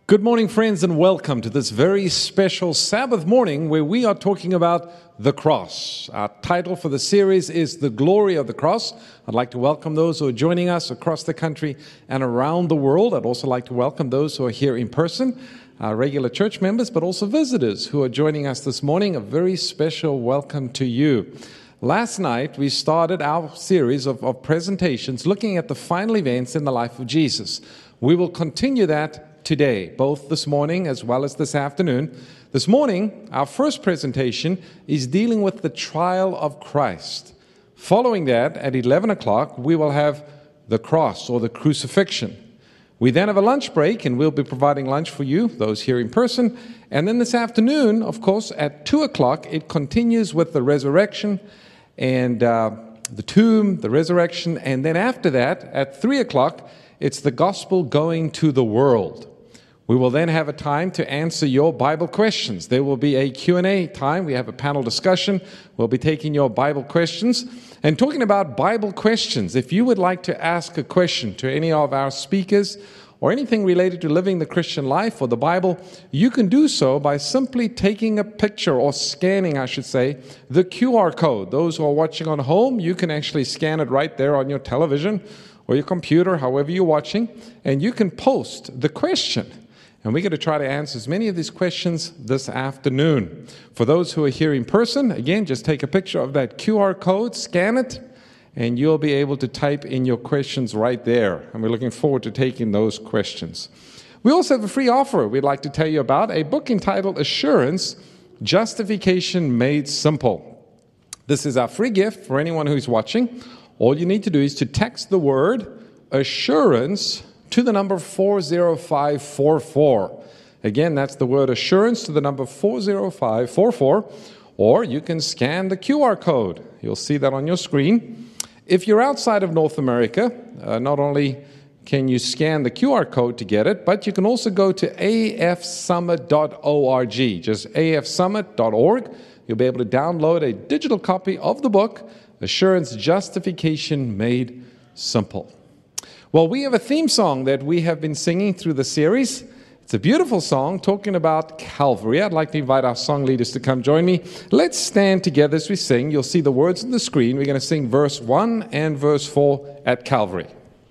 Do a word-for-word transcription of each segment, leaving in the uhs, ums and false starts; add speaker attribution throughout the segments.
Speaker 1: Good morning, friends, and welcome to this very special Sabbath morning where we are talking about the cross. Our title for the series is The Glory of the Cross. I'd like to welcome those who are joining us across the country and around the world. I'd also like to welcome those who are here in person, our regular church members, but also visitors who are joining us this morning. A very special welcome to you. Last night, we started our series of, of presentations looking at the final events in the life of Jesus. We will continue that today, both this morning as well as this afternoon. This morning, our first presentation is dealing with the trial of Christ. Following that, at eleven o'clock, we will have the cross or the crucifixion. We then have a lunch break, and we'll be providing lunch for you, those here in person. And then this afternoon, of course, at two o'clock, it continues with the resurrection and uh, the tomb, the resurrection. And then after that, at three o'clock, it's the gospel going to the world. We will then have a time to answer your Bible questions. There will be a Q and A time. We have a panel discussion. We'll be taking your Bible questions. And talking about Bible questions, if you would like to ask a question to any of our speakers or anything related to living the Christian life or the Bible, you can do so by simply taking a picture or scanning, I should say, the Q R code. Those who are watching on home, you can actually scan it right there on your television or your computer, however you're watching, and you can post the question. And we're going to try to answer as many of these questions this afternoon. For those who are here in person, again, just take a picture of that Q R code, scan it, and you'll be able to type in your questions right there. And we're looking forward to taking those questions. We also have a free offer we'd like to tell you about, a book entitled Assurance, Justification Made Simple. This is our free gift for anyone who's watching. All you need to do is to text the word assurance to the number four zero five four four. Again, that's the word assurance to the number four zero five four four, or you can scan the Q R code. You'll see that on your screen. If you're outside of North America, uh, not only can you scan the Q R code to get it, but you can also go to a f summit dot org, just a f summit dot org. You'll be able to download a digital copy of the book, Assurance, Justification Made Simple. Well, we have a theme song that we have been singing through the series. It's a beautiful song talking about Calvary. I'd like to invite our song leaders to come join me. Let's stand together as we sing. You'll see the words on the screen. We're going to sing verse one and verse four at Calvary.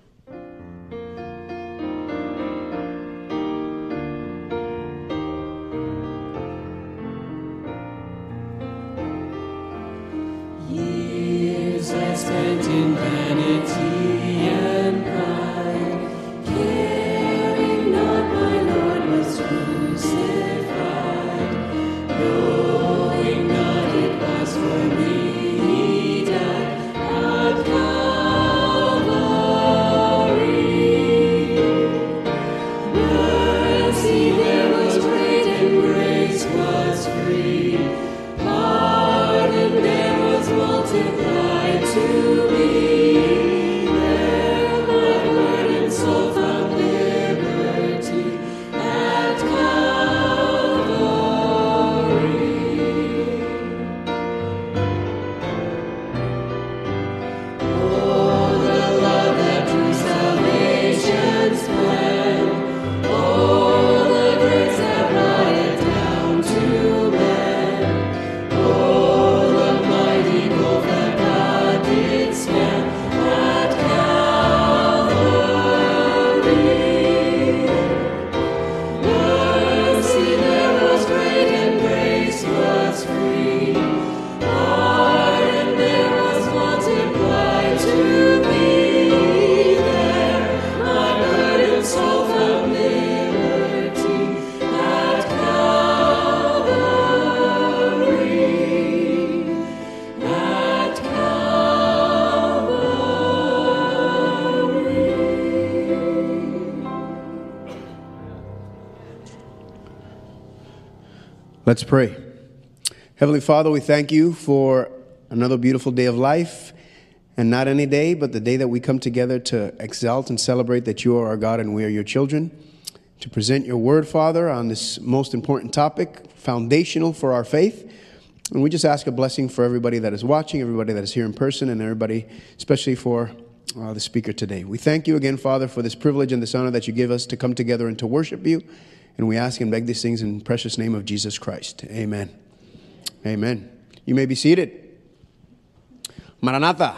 Speaker 2: Years I spent in vanity.
Speaker 3: Let's pray. Heavenly Father, we thank you for another beautiful day of life, and not any day, but the day that we come together to exalt and celebrate that you are our God and we are your children, to present your word, Father, on this most important topic, foundational for our faith. And we just ask a blessing for everybody that is watching, everybody that is here in person, and everybody, especially for uh, the speaker today. We thank you again, Father, for this privilege and this honor that you give us to come together and to worship you. And we ask and beg these things in the precious name of Jesus Christ. Amen. Amen. You may be seated. Maranatha.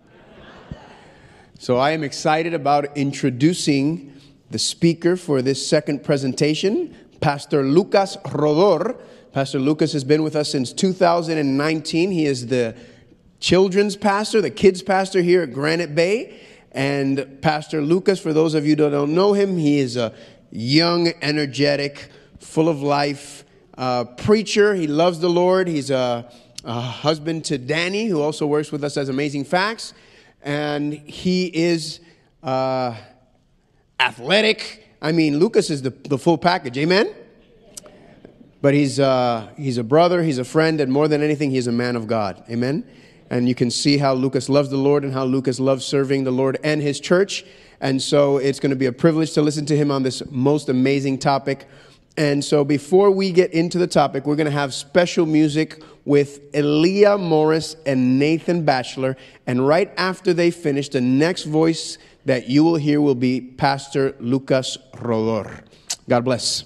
Speaker 3: So I am excited about introducing the speaker for this second presentation, Pastor Lucas Rodor. Pastor Lucas has been with us since two thousand nineteen. He is the children's pastor, the kids pastor here at Granite Bay. And Pastor Lucas, for those of you that don't know him, he is a young, energetic, full of life uh, preacher. He loves the Lord. He's a, a husband to Danny, who also works with us as Amazing Facts. And he is uh, athletic. I mean, Lucas is the, the full package. Amen? But he's, uh, he's a brother, he's a friend, and more than anything, he's a man of God. Amen? And you can see how Lucas loves the Lord and how Lucas loves serving the Lord and his church. And so it's going to be a privilege to listen to him on this most amazing topic. And so before we get into the topic, we're going to have special music with Elia Morris and Nathan Batchelor. And right after they finish, the next voice that you will hear will be Pastor Lucas Rodor. God bless.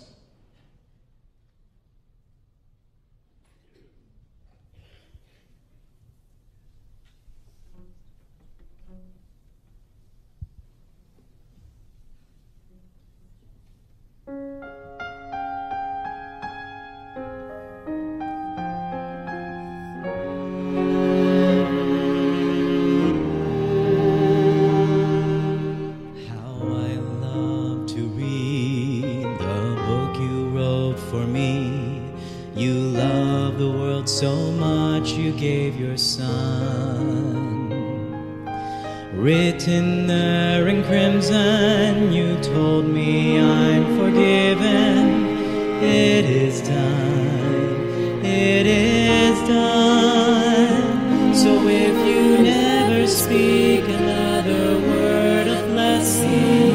Speaker 4: Written there in crimson, you told me I'm forgiven. It is done, it is done. So if you never speak another word of blessing,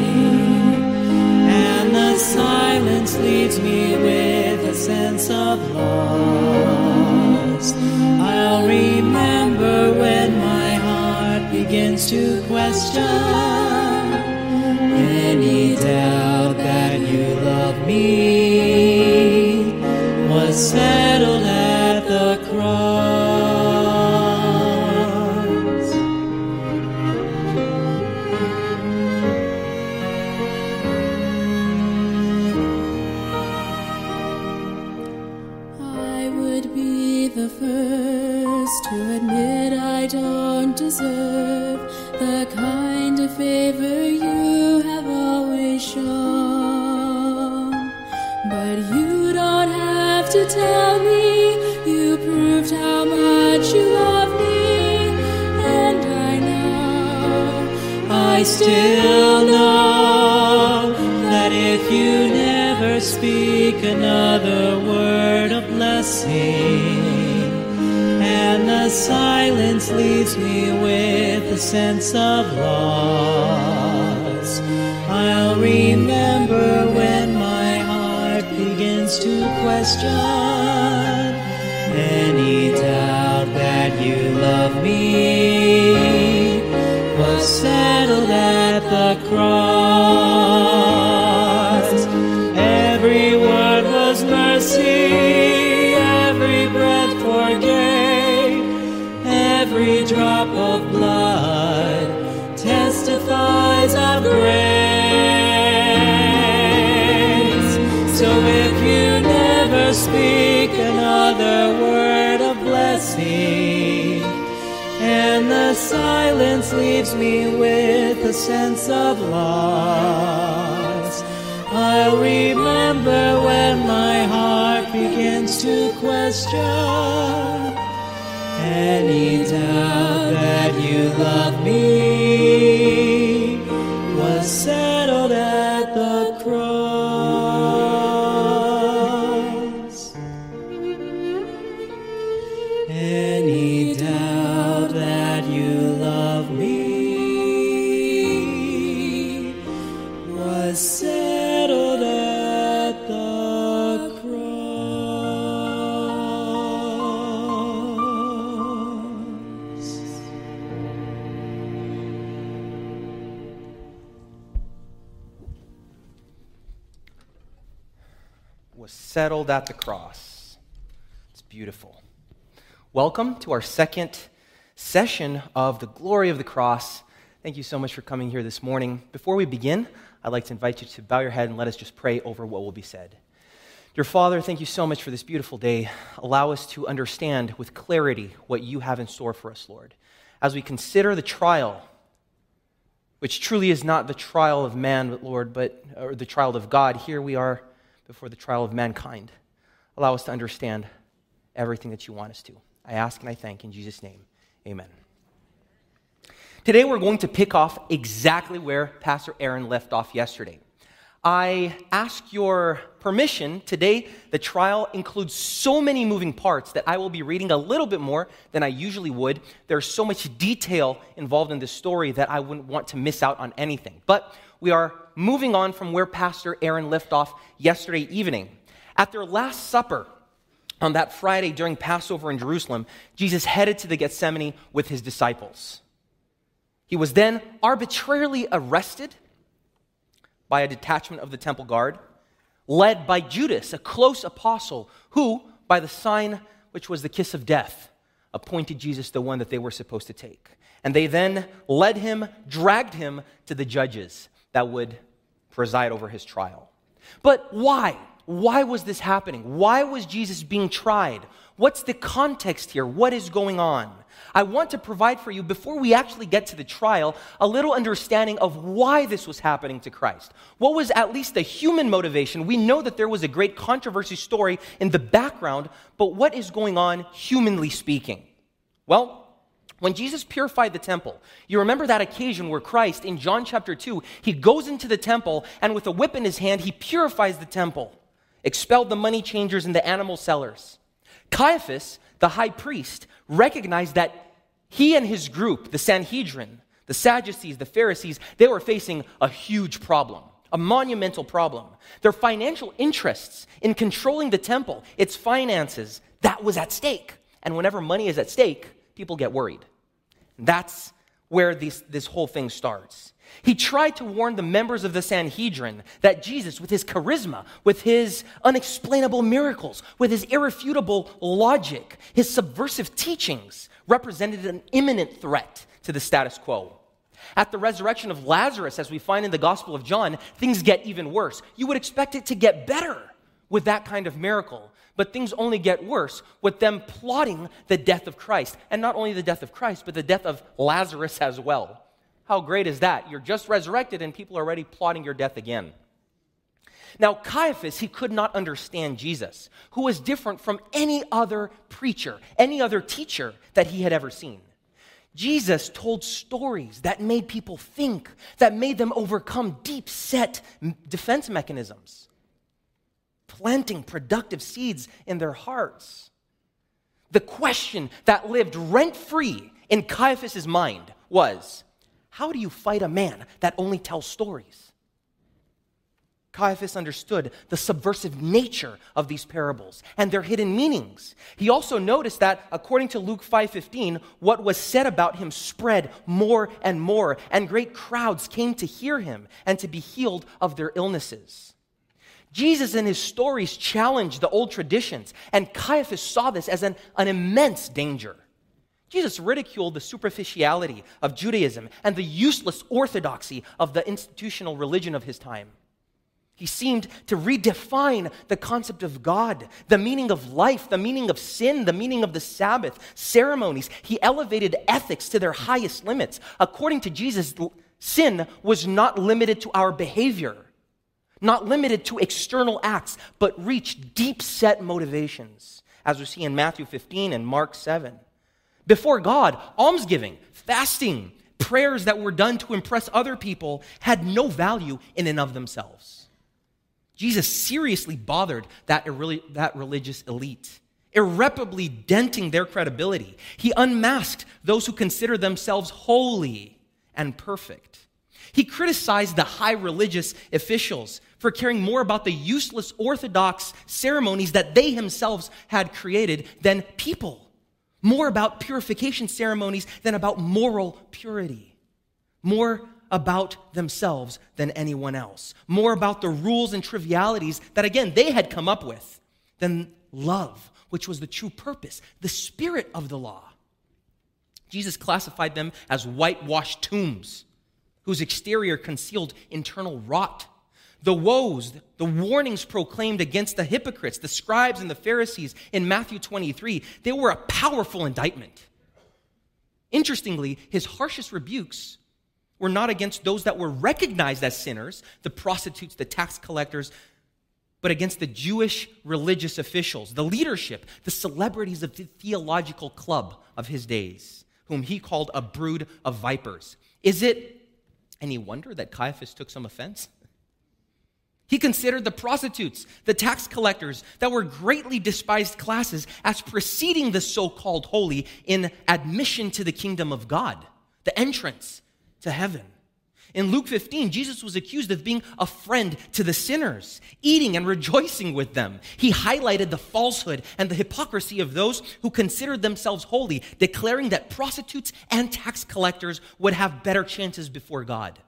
Speaker 4: and the silence leaves me with a sense of loss, I'll remember when my begins to question any doubt that you love me was settled at the cross.
Speaker 2: I would be the first to admit I don't deserve the kind of favor you have always shown. But you don't have to tell me, you proved how much you love me. And I know, I still know, that if you never speak another word of blessing, and the silence leaves me with a sense of loss, I'll remember when my heart begins to question any doubt that you love me was settled at the cross. Every word was mercy, every breath forgave, every drop of blood testifies of grace. So if you never speak another word of blessing, and the silence leaves me with a sense of loss, I'll remember when my heart begins to question any doubt that you love me was settled at the cross. Any doubt that you love me was settled at the cross.
Speaker 5: was settled at the cross. It's beautiful. Welcome to our second session of the glory of the cross. Thank you so much for coming here this morning. Before we begin, I'd like to invite you to bow your head and let us just pray over what will be said. Dear Father, thank you so much for this beautiful day. Allow us to understand with clarity what you have in store for us, Lord. As we consider the trial, which truly is not the trial of man, but Lord, but or the trial of God. Here we are before the trial of mankind. Allow us to understand everything that you want us to. I ask and I thank in Jesus' name. Amen. Today we're going to pick off exactly where Pastor Aaron left off yesterday. I ask your permission. Today, the trial includes so many moving parts that I will be reading a little bit more than I usually would. There's so much detail involved in this story that I wouldn't want to miss out on anything. But we are moving on from where Pastor Aaron left off yesterday evening. At their Last Supper on that Friday during Passover in Jerusalem, Jesus headed to the Gethsemane with his disciples. He was then arbitrarily arrested by a detachment of the temple guard, led by Judas, a close apostle, who, by the sign which was the kiss of death, appointed Jesus the one that they were supposed to take. And they then led him, dragged him to the judges that would preside over his trial. But why? Why was this happening? Why was Jesus being tried? What's the context here? What is going on? I want to provide for you, before we actually get to the trial, a little understanding of why this was happening to Christ. What was at least the human motivation? We know that there was a great controversy story in the background, but what is going on humanly speaking? Well, when Jesus purified the temple, you remember that occasion where Christ, in John chapter two, he goes into the temple, and with a whip in his hand, he purifies the temple, expelled the money changers and the animal sellers. Caiaphas, the high priest, recognized that he and his group, the Sanhedrin, the Sadducees, the Pharisees, they were facing a huge problem, a monumental problem. Their financial interests in controlling the temple, its finances, that was at stake. And whenever money is at stake, people get worried. That's where this, this whole thing starts. He tried to warn the members of the Sanhedrin that Jesus, with his charisma, with his unexplainable miracles, with his irrefutable logic, his subversive teachings, represented an imminent threat to the status quo. At the resurrection of Lazarus, as we find in the Gospel of John, things get even worse. You would expect it to get better with that kind of miracle, but things only get worse with them plotting the death of Christ. And not only the death of Christ, but the death of Lazarus as well. How great is that? You're just resurrected and people are already plotting your death again. Now, Caiaphas, he could not understand Jesus, who was different from any other preacher, any other teacher that he had ever seen. Jesus told stories that made people think, that made them overcome deep-set defense mechanisms, planting productive seeds in their hearts. The question that lived rent-free in Caiaphas' mind was, how do you fight a man that only tells stories? Caiaphas understood the subversive nature of these parables and their hidden meanings. He also noticed that, according to Luke five fifteen, what was said about him spread more and more, and great crowds came to hear him and to be healed of their illnesses. Jesus and his stories challenged the old traditions, and Caiaphas saw this as an, an immense danger. Jesus ridiculed the superficiality of Judaism and the useless orthodoxy of the institutional religion of his time. He seemed to redefine the concept of God, the meaning of life, the meaning of sin, the meaning of the Sabbath, ceremonies. He elevated ethics to their highest limits. According to Jesus, sin was not limited to our behavior, not limited to external acts, but reached deep-set motivations, as we see in Matthew fifteen and Mark seven. Before God, almsgiving, fasting, prayers that were done to impress other people had no value in and of themselves. Jesus seriously bothered that, irre- that religious elite, irreparably denting their credibility. He unmasked those who consider themselves holy and perfect. He criticized the high religious officials for caring more about the useless orthodox ceremonies that they themselves had created than people. More about purification ceremonies than about moral purity. More about themselves than anyone else, more about the rules and trivialities that, again, they had come up with than love, which was the true purpose, the spirit of the law. Jesus classified them as whitewashed tombs, whose exterior concealed internal rot. The woes, the warnings proclaimed against the hypocrites, the scribes and the Pharisees in Matthew twenty-three, they were a powerful indictment. Interestingly, his harshest rebukes were not against those that were recognized as sinners, the prostitutes, the tax collectors, but against the Jewish religious officials, the leadership, the celebrities of the theological club of his days, whom he called a brood of vipers. Is it any wonder that Caiaphas took some offense? He considered the prostitutes, the tax collectors, that were greatly despised classes as preceding the so-called holy in admission to the kingdom of God, the entrance to heaven. In Luke fifteen, Jesus was accused of being a friend to the sinners, eating and rejoicing with them. He highlighted the falsehood and the hypocrisy of those who considered themselves holy, declaring that prostitutes and tax collectors would have better chances before God.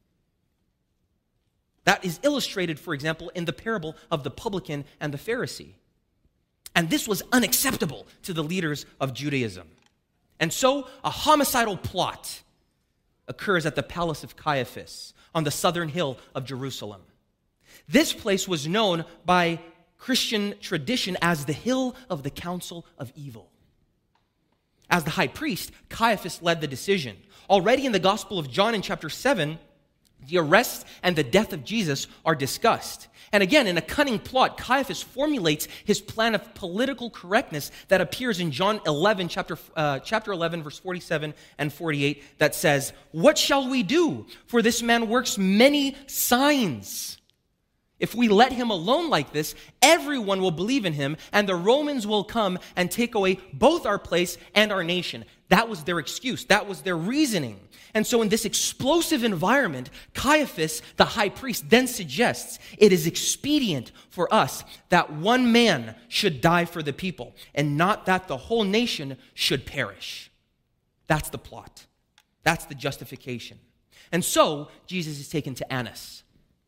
Speaker 5: That is illustrated, for example, in the parable of the publican and the Pharisee. And this was unacceptable to the leaders of Judaism. And so a homicidal plot occurs at the palace of Caiaphas on the southern hill of Jerusalem. This place was known by Christian tradition as the Hill of the Council of Evil. As the high priest, Caiaphas led the decision. Already in the Gospel of John in chapter seven, the arrest and the death of Jesus are discussed. And again, in a cunning plot, Caiaphas formulates his plan of political correctness that appears in John eleven, chapter, uh, chapter eleven, verse forty-seven and forty-eight, that says, "What shall we do? For this man works many signs. If we let him alone like this, everyone will believe in him, and the Romans will come and take away both our place and our nation." That was their excuse. That was their reasoning. And so in this explosive environment, Caiaphas, the high priest, then suggests it is expedient for us that one man should die for the people, and not that the whole nation should perish. That's the plot. That's the justification. And so Jesus is taken to Annas.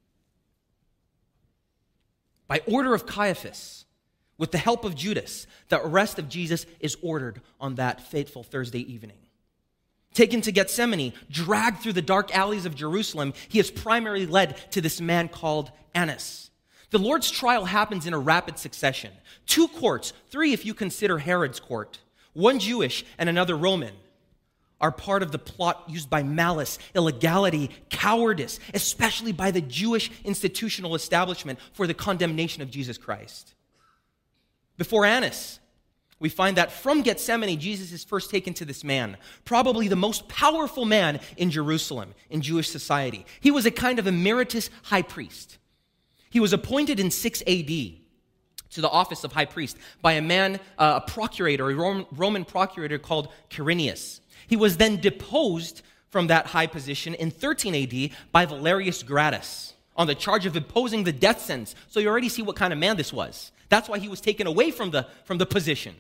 Speaker 5: By order of Caiaphas, with the help of Judas, the arrest of Jesus is ordered on that fateful Thursday evening. Taken to Gethsemane, dragged through the dark alleys of Jerusalem, he is primarily led to this man called Annas. The Lord's trial happens in a rapid succession. Two courts, three if you consider Herod's court, one Jewish and another Roman, are part of the plot used by malice, illegality, cowardice, especially by the Jewish institutional establishment for the condemnation of Jesus Christ. Before Annas, we find that from Gethsemane, Jesus is first taken to this man, probably the most powerful man in Jerusalem, in Jewish society. He was a kind of emeritus high priest. He was appointed in six A D to the office of high priest by a man, uh, a procurator, a Roman, Roman procurator called Quirinius. He was then deposed from that high position in thirteen A D by Valerius Gratus on the charge of imposing the death sentence. So you already see what kind of man this was. That's why he was taken away from the, from the position,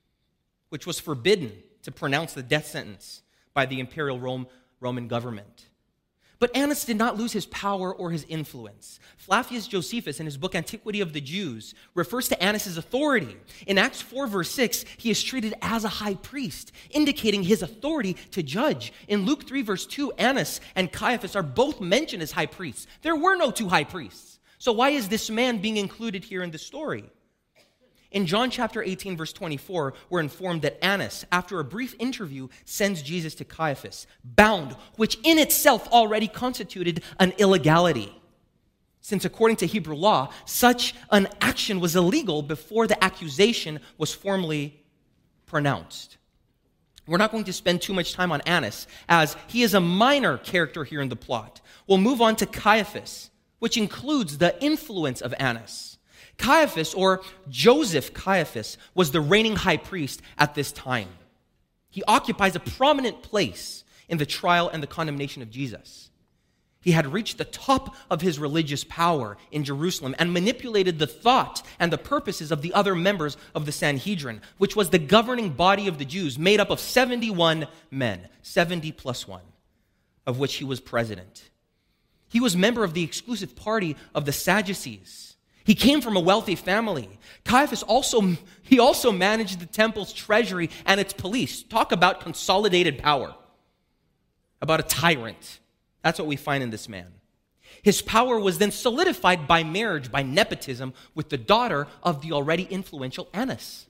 Speaker 5: which was forbidden to pronounce the death sentence by the imperial Rome, Roman government. But Annas did not lose his power or his influence. Flavius Josephus, in his book Antiquity of the Jews, refers to Annas' authority. In Acts four, verse six, he is treated as a high priest, indicating his authority to judge. In Luke three, verse two, Annas and Caiaphas are both mentioned as high priests. There were no two high priests. So why is this man being included here in the story? In John chapter eighteen, verse twenty-four, we're informed that Annas, after a brief interview, sends Jesus to Caiaphas, bound, which in itself already constituted an illegality, since according to Hebrew law, such an action was illegal before the accusation was formally pronounced. We're not going to spend too much time on Annas, as he is a minor character here in the plot. We'll move on to Caiaphas, which includes the influence of Annas. Caiaphas, or Joseph Caiaphas, was the reigning high priest at this time. He occupies a prominent place in the trial and the condemnation of Jesus. He had reached the top of his religious power in Jerusalem and manipulated the thought and the purposes of the other members of the Sanhedrin, which was the governing body of the Jews, made up of seventy-one men, seventy plus one. of which he was president. He was member of the exclusive party of the Sadducees. He came from a wealthy family. Caiaphas also, he also managed the temple's treasury and its police. Talk about consolidated power, about a tyrant. That's what we find in this man. His power was then solidified by marriage, by nepotism, with the daughter of the already influential Annas.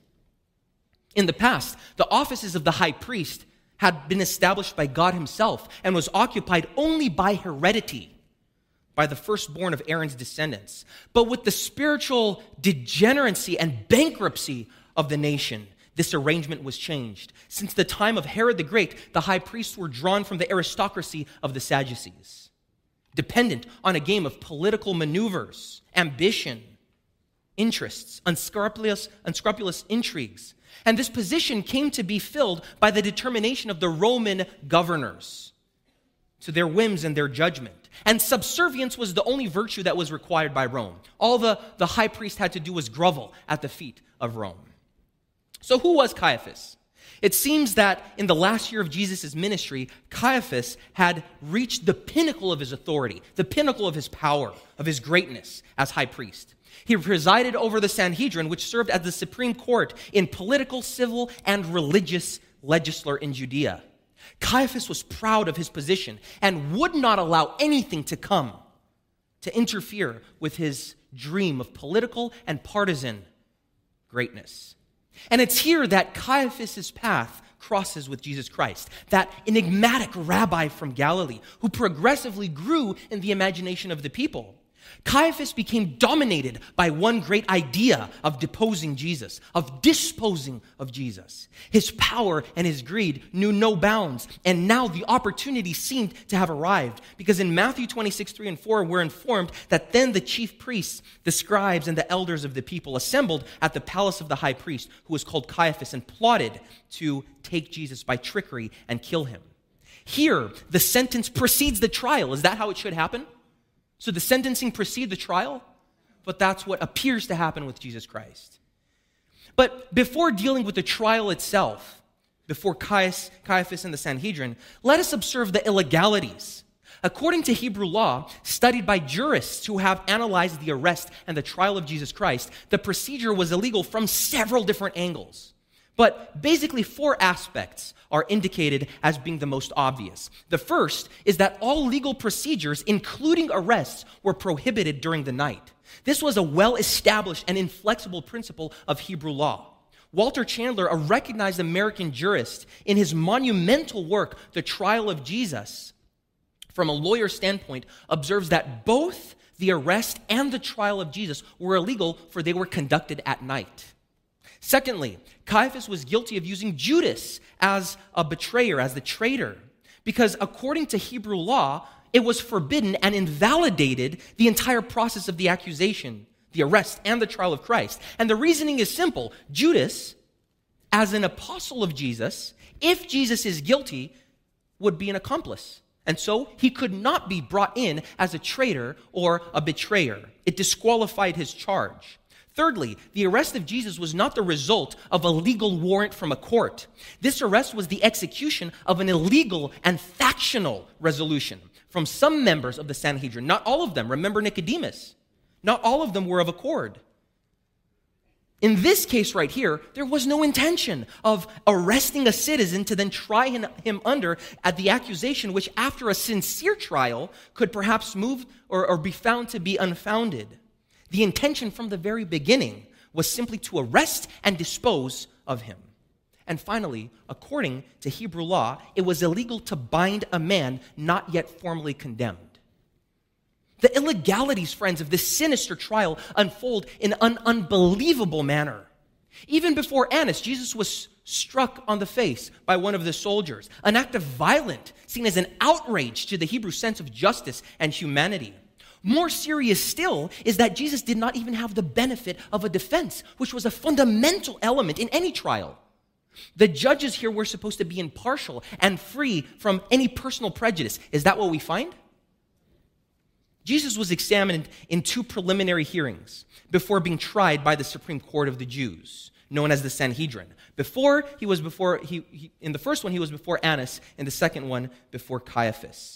Speaker 5: In the past, the offices of the high priest had been established by God himself and was occupied only by heredity, by the firstborn of Aaron's descendants. But with the spiritual degeneracy and bankruptcy of the nation, this arrangement was changed. Since the time of Herod the Great, the high priests were drawn from the aristocracy of the Sadducees, dependent on a game of political maneuvers, ambition, interests, unscrupulous, unscrupulous intrigues. And this position came to be filled by the determination of the Roman governors to their whims and their judgment. And subservience was the only virtue that was required by Rome. All the, the high priest had to do was grovel at the feet of Rome. So who was Caiaphas? It seems that in the last year of Jesus' ministry, Caiaphas had reached the pinnacle of his authority, the pinnacle of his power, of his greatness as high priest. He presided over the Sanhedrin, which served as the supreme court in political, civil, and religious legislature in Judea. Caiaphas was proud of his position and would not allow anything to come to interfere with his dream of political and partisan greatness. And it's here that Caiaphas' path crosses with Jesus Christ, that enigmatic rabbi from Galilee who progressively grew in the imagination of the people. Caiaphas became dominated by one great idea of deposing Jesus, of disposing of Jesus. His power and his greed knew no bounds, and now the opportunity seemed to have arrived, because in Matthew twenty-six, three and four, we're informed that then the chief priests, the scribes, and the elders of the people assembled at the palace of the high priest, who was called Caiaphas, and plotted to take Jesus by trickery and kill him. Here, the sentence precedes the trial. Is that how it should happen? So the sentencing precedes the trial, but that's what appears to happen with Jesus Christ. But before dealing with the trial itself, before Caiaphas and the Sanhedrin, let us observe the illegalities. According to Hebrew law, studied by jurists who have analyzed the arrest and the trial of Jesus Christ, the procedure was illegal from several different angles. But basically, four aspects are indicated as being the most obvious. The first is that all legal procedures, including arrests, were prohibited during the night. This was a well-established and inflexible principle of Hebrew law. Walter Chandler, a recognized American jurist, in his monumental work, The Trial of Jesus, from a lawyer's standpoint, observes that both the arrest and the trial of Jesus were illegal, for they were conducted at night. Secondly, Caiaphas was guilty of using Judas as a betrayer, as the traitor, because according to Hebrew law, it was forbidden and invalidated the entire process of the accusation, the arrest, and the trial of Christ. And the reasoning is simple. Judas, as an apostle of Jesus, if Jesus is guilty, would be an accomplice. And so he could not be brought in as a traitor or a betrayer. It disqualified his charge. Thirdly, the arrest of Jesus was not the result of a legal warrant from a court. This arrest was the execution of an illegal and factional resolution from some members of the Sanhedrin. Not all of them. Remember Nicodemus. Not all of them were of accord. In this case right here, there was no intention of arresting a citizen to then try him under at the accusation, which after a sincere trial could perhaps move or, or be found to be unfounded. The intention from the very beginning was simply to arrest and dispose of him. And finally, according to Hebrew law, it was illegal to bind a man not yet formally condemned. The illegalities, friends, of this sinister trial unfold in an unbelievable manner. Even before Annas, Jesus was struck on the face by one of the soldiers, an act of violence seen as an outrage to the Hebrew sense of justice and humanity. More serious still is that Jesus did not even have the benefit of a defense, which was a fundamental element in any trial. The judges here were supposed to be impartial and free from any personal prejudice. Is that what we find? Jesus was examined in two preliminary hearings before being tried by the Supreme Court of the Jews, known as the Sanhedrin. Before he was before he, he in the first one he was before Annas, in the second one before Caiaphas.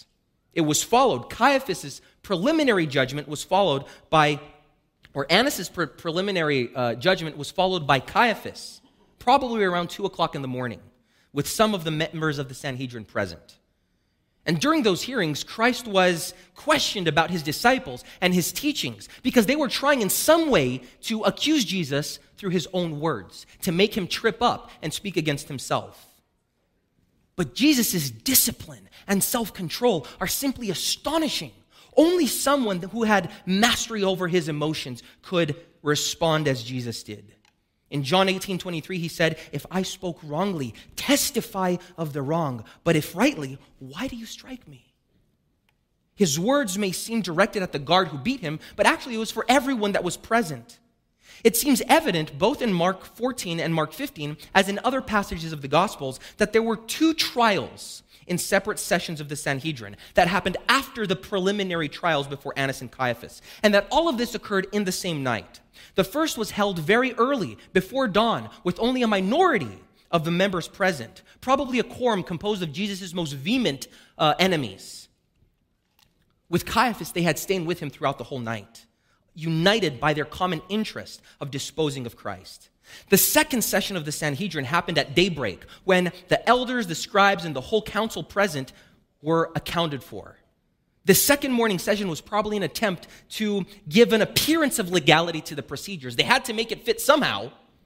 Speaker 5: It was followed, Caiaphas' preliminary judgment was followed by, or Annas' pre- preliminary uh, judgment was followed by Caiaphas, probably around two o'clock in the morning, with some of the members of the Sanhedrin present. And during those hearings, Christ was questioned about his disciples and his teachings because they were trying in some way to accuse Jesus through his own words, to make him trip up and speak against himself. But Jesus' discipline and self-control are simply astonishing. Only someone who had mastery over his emotions could respond as Jesus did. In John eighteen twenty-three, he said, "If I spoke wrongly, testify of the wrong. But if rightly, why do you strike me?" His words may seem directed at the guard who beat him, but actually it was for everyone that was present. It seems evident, both in Mark fourteen and Mark fifteen, as in other passages of the Gospels, that there were two trials in separate sessions of the Sanhedrin that happened after the preliminary trials before Annas and Caiaphas, and that all of this occurred in the same night. The first was held very early, before dawn, with only a minority of the members present, probably a quorum composed of Jesus' most vehement uh, enemies. With Caiaphas, they had stayed with him throughout the whole night, united by their common interest of disposing of Christ. The second session of the Sanhedrin happened at daybreak, when the elders, the scribes, and the whole council present were accounted for. The second morning session was probably an attempt to give an appearance of legality to the procedures. They had to make it fit somehow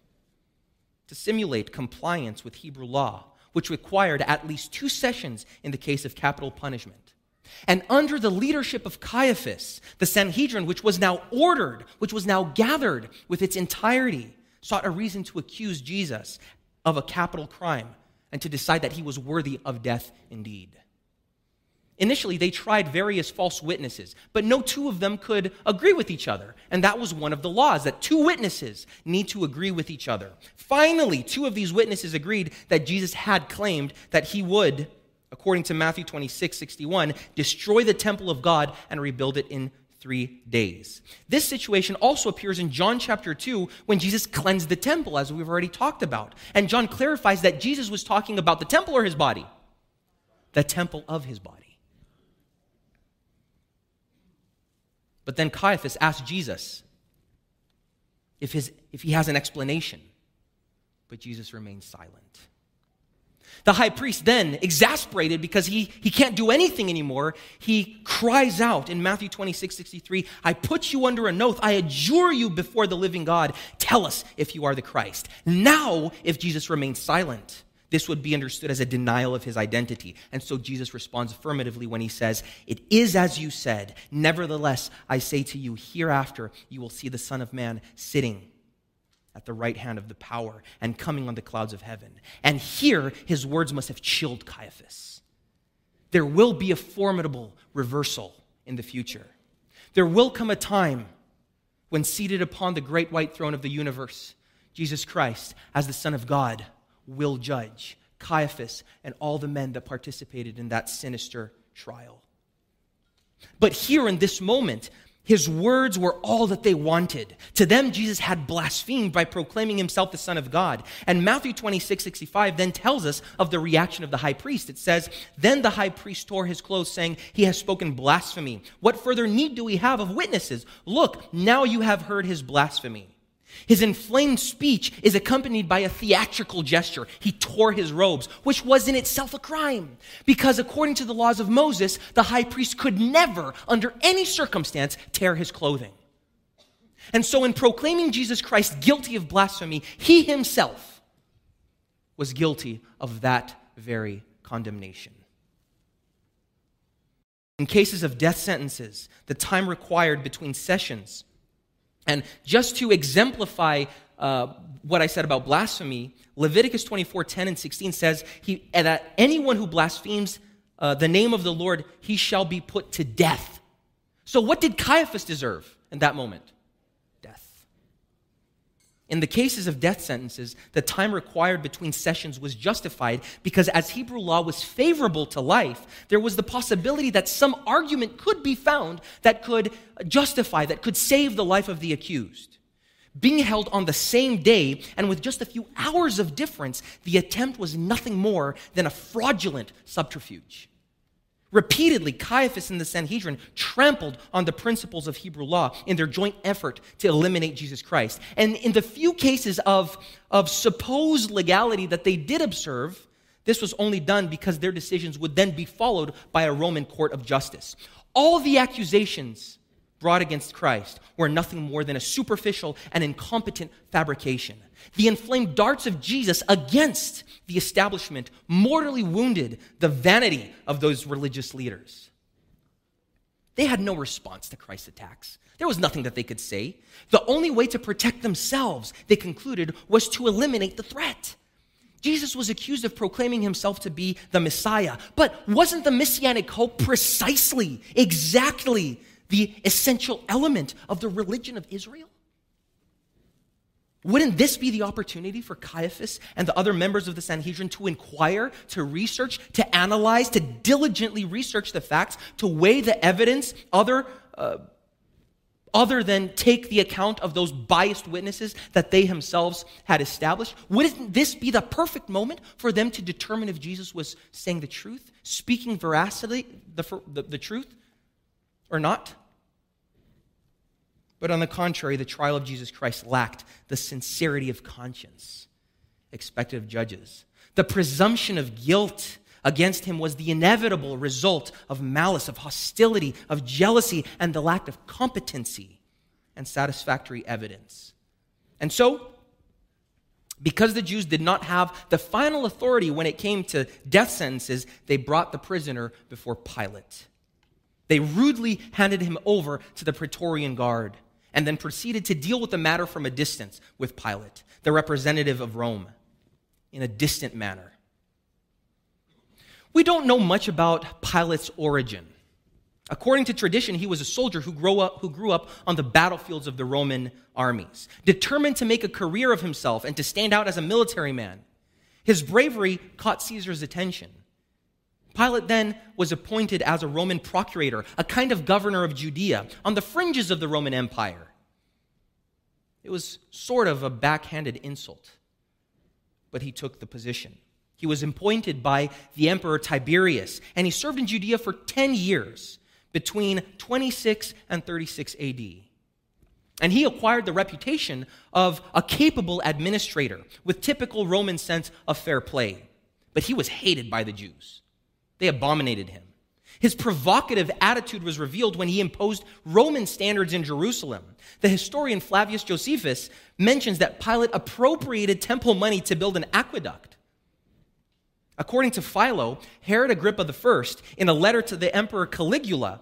Speaker 5: to simulate compliance with Hebrew law, which required at least two sessions in the case of capital punishment. And under the leadership of Caiaphas, the Sanhedrin, which was now ordered, which was now gathered with its entirety, sought a reason to accuse Jesus of a capital crime and to decide that he was worthy of death indeed. Initially, they tried various false witnesses, but no two of them could agree with each other. And that was one of the laws, that two witnesses need to agree with each other. Finally, two of these witnesses agreed that Jesus had claimed that he would, according to Matthew twenty-six sixty-one, destroy the temple of God and rebuild it in three days. This situation also appears in John chapter two when Jesus cleansed the temple, as we've already talked about. And John clarifies that Jesus was talking about the temple or his body? The temple of his body. But then Caiaphas asked Jesus if, his, if he has an explanation, but Jesus remained silent. The high priest then, exasperated because he, he can't do anything anymore, he cries out in Matthew twenty-six sixty-three, "I put you under an oath, I adjure you before the living God, tell us if you are the Christ." Now, if Jesus remains silent, this would be understood as a denial of his identity. And so Jesus responds affirmatively when he says, "It is as you said. Nevertheless, I say to you, hereafter you will see the Son of Man sitting at the right hand of the power and coming on the clouds of heaven." And here, his words must have chilled Caiaphas. There will be a formidable reversal in the future. There will come a time when, seated upon the great white throne of the universe, Jesus Christ, as the Son of God, will judge Caiaphas and all the men that participated in that sinister trial. But here in this moment, his words were all that they wanted. To them, Jesus had blasphemed by proclaiming himself the Son of God. And Matthew twenty-six sixty-five then tells us of the reaction of the high priest. It says, "Then the high priest tore his clothes, saying, 'He has spoken blasphemy. What further need do we have of witnesses? Look, now you have heard his blasphemy.'" His inflamed speech is accompanied by a theatrical gesture. He tore his robes, which was in itself a crime, because according to the laws of Moses, the high priest could never, under any circumstance, tear his clothing. And so in proclaiming Jesus Christ guilty of blasphemy, he himself was guilty of that very condemnation. In cases of death sentences, the time required between sessions, and just to exemplify uh, what I said about blasphemy, Leviticus twenty-four ten and sixteen says he, that anyone who blasphemes uh, the name of the Lord, he shall be put to death. So what did Caiaphas deserve in that moment? Death. In the cases of death sentences, the time required between sessions was justified because as Hebrew law was favorable to life, there was the possibility that some argument could be found that could justify, that could save the life of the accused. Being held on the same day and with just a few hours of difference, the attempt was nothing more than a fraudulent subterfuge. Repeatedly, Caiaphas and the Sanhedrin trampled on the principles of Hebrew law in their joint effort to eliminate Jesus Christ. And in the few cases of, of supposed legality that they did observe, this was only done because their decisions would then be followed by a Roman court of justice. All the accusations brought against Christ were nothing more than a superficial and incompetent fabrication. The inflamed darts of Jesus against the establishment mortally wounded the vanity of those religious leaders. They had no response to Christ's attacks. There was nothing that they could say. The only way to protect themselves, they concluded, was to eliminate the threat. Jesus was accused of proclaiming himself to be the Messiah, but wasn't the messianic hope precisely, exactly the essential element of the religion of Israel? Wouldn't this be the opportunity for Caiaphas and the other members of the Sanhedrin to inquire, to research, to analyze, to diligently research the facts, to weigh the evidence other, uh, other than take the account of those biased witnesses that they themselves had established? Wouldn't this be the perfect moment for them to determine if Jesus was saying the truth, speaking veracity, the, the, the truth, or not? But on the contrary, the trial of Jesus Christ lacked the sincerity of conscience expected of judges. The presumption of guilt against him was the inevitable result of malice, of hostility, of jealousy, and the lack of competency and satisfactory evidence. And so, because the Jews did not have the final authority when it came to death sentences, they brought the prisoner before Pilate. They rudely handed him over to the Praetorian Guard and then proceeded to deal with the matter from a distance with Pilate, the representative of Rome, in a distant manner. We don't know much about Pilate's origin. According to tradition, he was a soldier who grew up, who grew up on the battlefields of the Roman armies, determined to make a career of himself and to stand out as a military man. His bravery caught Caesar's attention. Pilate then was appointed as a Roman procurator, a kind of governor of Judea, on the fringes of the Roman Empire. It was sort of a backhanded insult, but he took the position. He was appointed by the Emperor Tiberius, and he served in Judea for ten years, between twenty-six and thirty-six A D. And he acquired the reputation of a capable administrator with typical Roman sense of fair play. But he was hated by the Jews. They abominated him. His provocative attitude was revealed when he imposed Roman standards in Jerusalem. The historian Flavius Josephus mentions that Pilate appropriated temple money to build an aqueduct. According to Philo, Herod Agrippa the First, in a letter to the Emperor Caligula,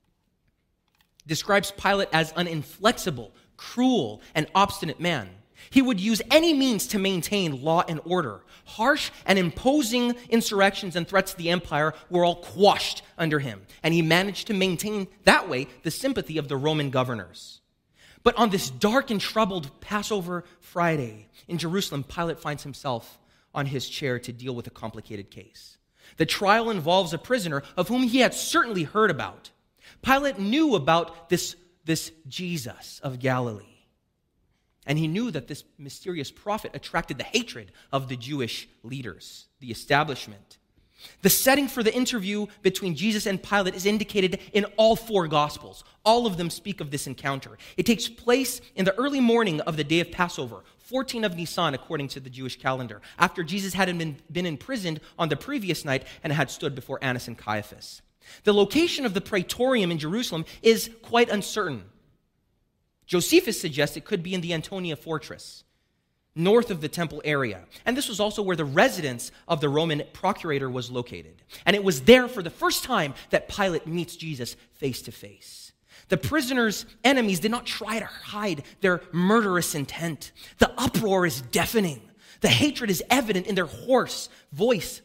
Speaker 5: describes Pilate as an inflexible, cruel, and obstinate man. He would use any means to maintain law and order. Harsh and imposing insurrections and threats to the empire were all quashed under him, and he managed to maintain that way the sympathy of the Roman governors. But on this dark and troubled Passover Friday in Jerusalem, Pilate finds himself on his chair to deal with a complicated case. The trial involves a prisoner of whom he had certainly heard about. Pilate knew about this, this Jesus of Galilee. And he knew that this mysterious prophet attracted the hatred of the Jewish leaders, the establishment. The setting for the interview between Jesus and Pilate is indicated in all four Gospels. All of them speak of this encounter. It takes place in the early morning of the day of Passover, fourteen of Nisan, according to the Jewish calendar, after Jesus had been, been imprisoned on the previous night and had stood before Annas and Caiaphas. The location of the Praetorium in Jerusalem is quite uncertain. Josephus suggests it could be in the Antonia fortress, north of the temple area. And this was also where the residence of the Roman procurator was located. And it was there for the first time that Pilate meets Jesus face to face. The prisoner's enemies did not try to hide their murderous intent. The uproar is deafening. The hatred is evident in their hoarse voice,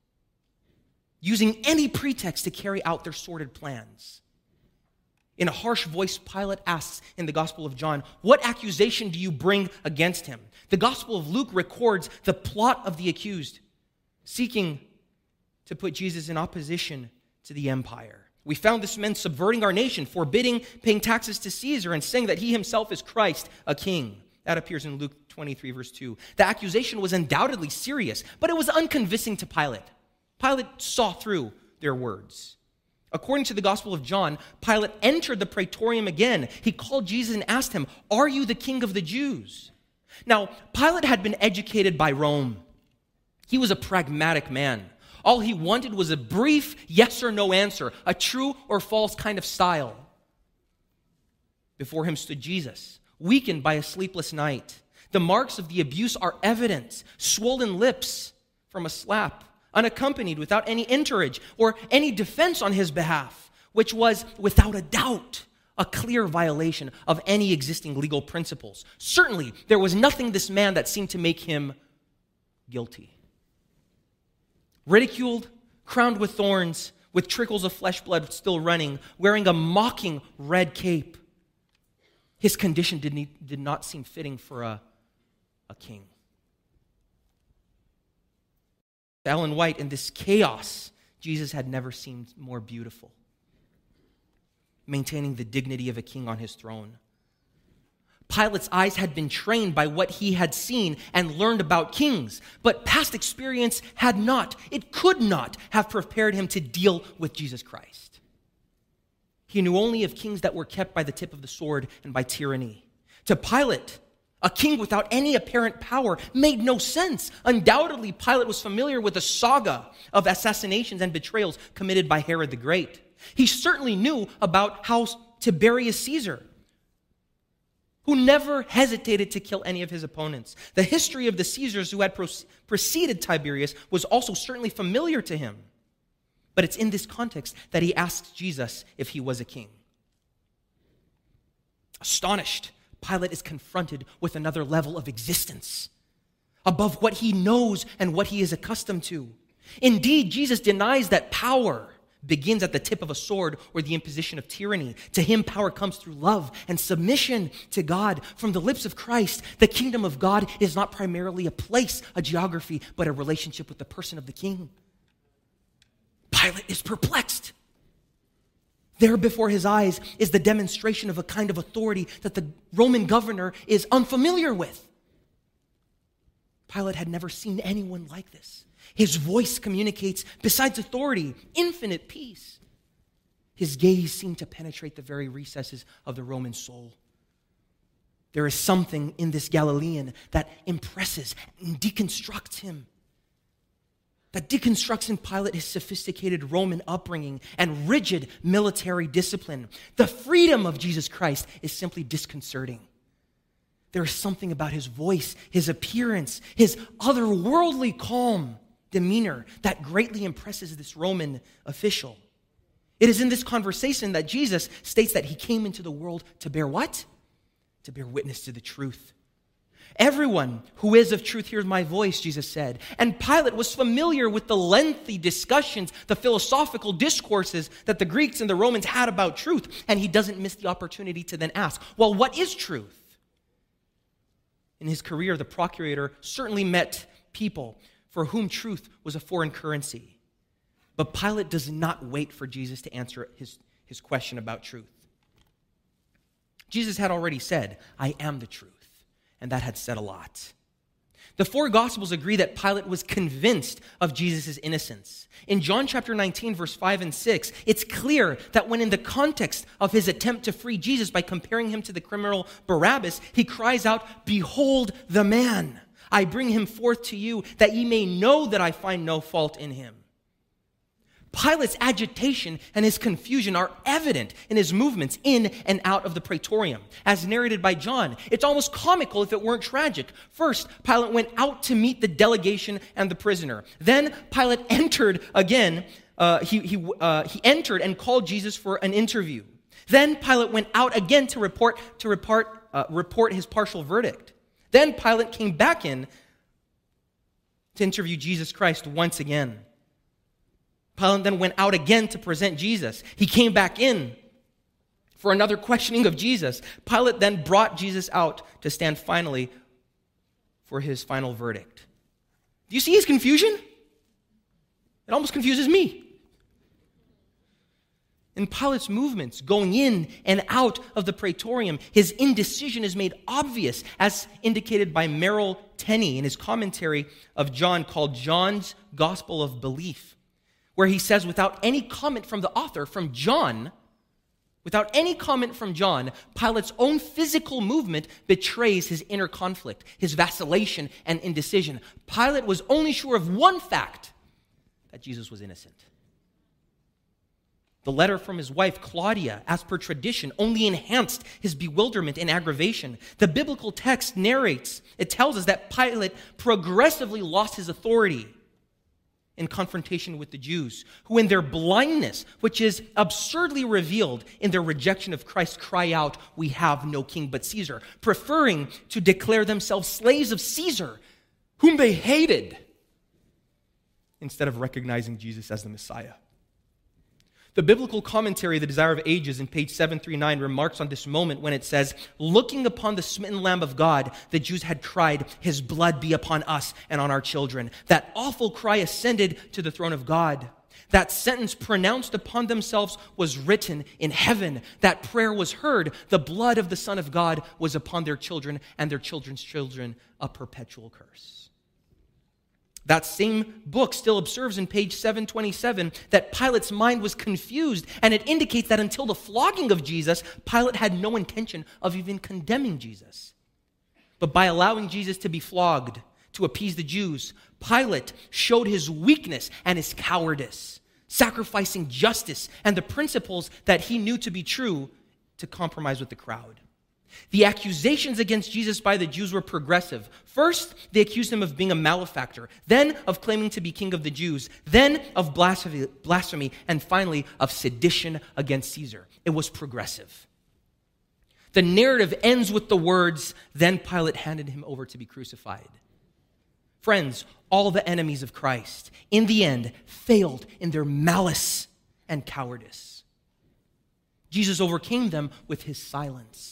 Speaker 5: using any pretext to carry out their sordid plans. In a harsh voice, Pilate asks in the Gospel of John, "What accusation do you bring against him?" The Gospel of Luke records the plot of the accused, seeking to put Jesus in opposition to the empire. We found this man subverting our nation, forbidding paying taxes to Caesar, and saying that he himself is Christ, a king. That appears in Luke twenty-three, verse two. The accusation was undoubtedly serious, but it was unconvincing to Pilate. Pilate saw through their words. According to the Gospel of John, Pilate entered the praetorium again. He called Jesus and asked him, "Are you the king of the Jews?" Now, Pilate had been educated by Rome. He was a pragmatic man. All he wanted was a brief yes or no answer, a true or false kind of style. Before him stood Jesus, weakened by a sleepless night. The marks of the abuse are evident, swollen lips from a slap, unaccompanied without any entourage or any defense on his behalf, which was, without a doubt, a clear violation of any existing legal principles. Certainly, there was nothing this man that seemed to make him guilty. Ridiculed, crowned with thorns, with trickles of flesh blood still running, wearing a mocking red cape, his condition did, need, did not seem fitting for a, a king. Ellen White, in this chaos, Jesus had never seemed more beautiful, maintaining the dignity of a king on his throne. Pilate's eyes had been trained by what he had seen and learned about kings, but past experience had not, it could not have prepared him to deal with Jesus Christ. He knew only of kings that were kept by the tip of the sword and by tyranny. To Pilate, a king without any apparent power made no sense. Undoubtedly, Pilate was familiar with the saga of assassinations and betrayals committed by Herod the Great. He certainly knew about how Tiberius Caesar, who never hesitated to kill any of his opponents. The history of the Caesars who had preceded Tiberius was also certainly familiar to him. But it's in this context that he asks Jesus if he was a king. Astonished, Pilate is confronted with another level of existence, above what he knows and what he is accustomed to. Indeed, Jesus denies that power begins at the tip of a sword or the imposition of tyranny. To him, power comes through love and submission to God. From the lips of Christ, the kingdom of God is not primarily a place, a geography, but a relationship with the person of the king. Pilate is perplexed. There before his eyes is the demonstration of a kind of authority that the Roman governor is unfamiliar with. Pilate had never seen anyone like this. His voice communicates, besides authority, infinite peace. His gaze seemed to penetrate the very recesses of the Roman soul. There is something in this Galilean that impresses and deconstructs him. That deconstructs in Pilate his sophisticated Roman upbringing and rigid military discipline. The freedom of Jesus Christ is simply disconcerting. There is something about his voice, his appearance, his otherworldly calm demeanor that greatly impresses this Roman official. It is in this conversation that Jesus states that he came into the world to bear what? To bear witness to the truth. Everyone who is of truth hears my voice, Jesus said. And Pilate was familiar with the lengthy discussions, the philosophical discourses that the Greeks and the Romans had about truth. And he doesn't miss the opportunity to then ask, well, what is truth? In his career, the procurator certainly met people for whom truth was a foreign currency. But Pilate does not wait for Jesus to answer his, his question about truth. Jesus had already said, I am the truth. And that had said a lot. The four Gospels agree that Pilate was convinced of Jesus' innocence. In John chapter nineteen, verse five and six, it's clear that when in the context of his attempt to free Jesus by comparing him to the criminal Barabbas, he cries out, behold the man. I bring him forth to you that ye may know that I find no fault in him. Pilate's agitation and his confusion are evident in his movements in and out of the praetorium. As narrated by John, it's almost comical if it weren't tragic. First, Pilate went out to meet the delegation and the prisoner. Then Pilate entered again. Uh, he, he, uh, he entered and called Jesus for an interview. Then Pilate went out again to report, to report, uh, report his partial verdict. Then Pilate came back in to interview Jesus Christ once again. Pilate then went out again to present Jesus. He came back in for another questioning of Jesus. Pilate then brought Jesus out to stand finally for his final verdict. Do you see his confusion? It almost confuses me. In Pilate's movements, going in and out of the praetorium, his indecision is made obvious, as indicated by Merrill Tenney in his commentary of John called John's Gospel of Belief, where he says, without any comment from the author, from John, without any comment from John, Pilate's own physical movement betrays his inner conflict, his vacillation and indecision. Pilate was only sure of one fact, that Jesus was innocent. The letter from his wife, Claudia, as per tradition, only enhanced his bewilderment and aggravation. The biblical text narrates, it tells us that Pilate progressively lost his authority in confrontation with the Jews, who in their blindness, which is absurdly revealed in their rejection of Christ, cry out, "We have no king but Caesar," preferring to declare themselves slaves of Caesar, whom they hated, instead of recognizing Jesus as the Messiah. The biblical commentary, The Desire of Ages, in page seven thirty-nine, remarks on this moment when it says, "Looking upon the smitten Lamb of God, the Jews had cried, 'His blood be upon us and on our children.' That awful cry ascended to the throne of God. That sentence pronounced upon themselves was written in heaven. That prayer was heard. The blood of the Son of God was upon their children and their children's children, a perpetual curse." That same book still observes in page seven twenty-seven that Pilate's mind was confused, and it indicates that until the flogging of Jesus, Pilate had no intention of even condemning Jesus. But by allowing Jesus to be flogged to appease the Jews, Pilate showed his weakness and his cowardice, sacrificing justice and the principles that he knew to be true to compromise with the crowd. The accusations against Jesus by the Jews were progressive. First, they accused him of being a malefactor, then of claiming to be king of the Jews, then of blasphemy, and finally of sedition against Caesar. It was progressive. The narrative ends with the words, "Then Pilate handed him over to be crucified." Friends, all the enemies of Christ, in the end, failed in their malice and cowardice. Jesus overcame them with his silence.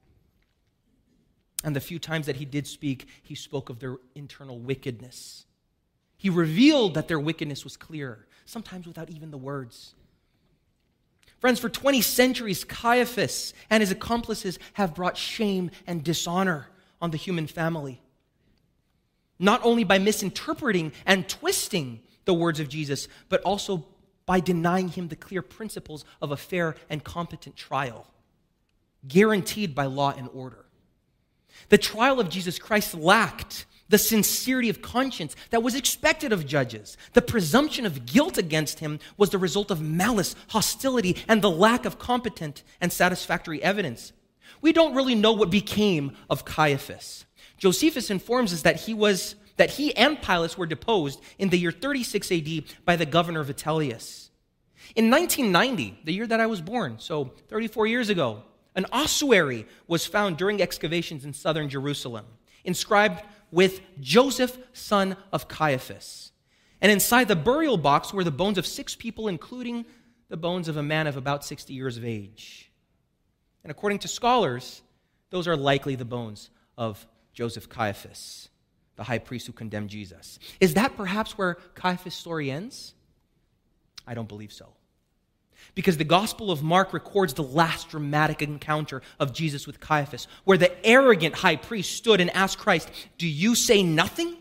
Speaker 5: And the few times that he did speak, he spoke of their internal wickedness. He revealed that their wickedness was clear, sometimes without even the words. Friends, for twenty centuries, Caiaphas and his accomplices have brought shame and dishonor on the human family. Not only by misinterpreting and twisting the words of Jesus, but also by denying him the clear principles of a fair and competent trial, guaranteed by law and order. The trial of Jesus Christ lacked the sincerity of conscience that was expected of judges. The presumption of guilt against him was the result of malice, hostility, and the lack of competent and satisfactory evidence. We don't really know what became of Caiaphas. Josephus informs us that he was that he and Pilate were deposed in the year thirty-six A D by the governor Vitellius. In nineteen ninety, the year that I was born, so thirty-four years ago, an ossuary was found during excavations in southern Jerusalem, inscribed with Joseph, son of Caiaphas. And inside the burial box were the bones of six people, including the bones of a man of about sixty years of age. And according to scholars, those are likely the bones of Joseph Caiaphas, the high priest who condemned Jesus. Is that perhaps where Caiaphas' story ends? I don't believe so. Because the Gospel of Mark records the last dramatic encounter of Jesus with Caiaphas, where the arrogant high priest stood and asked Christ, "Do you say nothing?